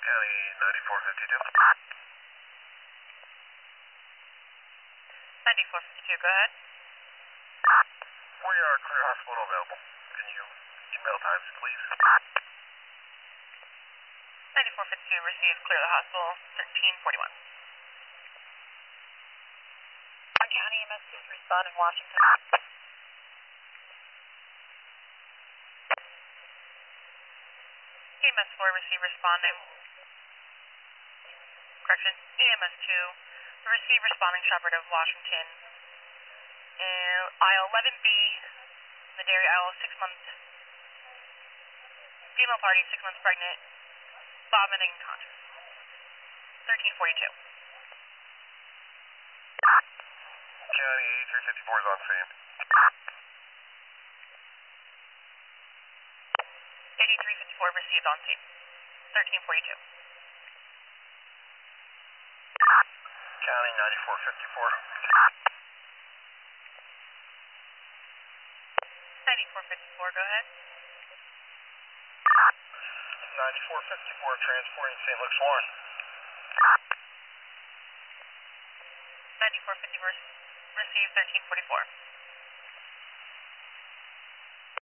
County 9452. 9452, go ahead. We are clear hospital available. Can you email times, please? 9452, received, clear the hospital, 1341. County EMS 2 respond in Washington. EMS 4, receive, responding. Correction, EMS 2, receive, responding, Shepherd of Washington. Aisle 11B, in the dairy aisle, 6 months. Female party, 6 months pregnant, vomiting, conscious. 1342. County 8354 is on scene. 8354, received, on scene. 1342. County 9454. 9454, go ahead. 9454 transporting St. Luke's Warren. 9454, received, 1344.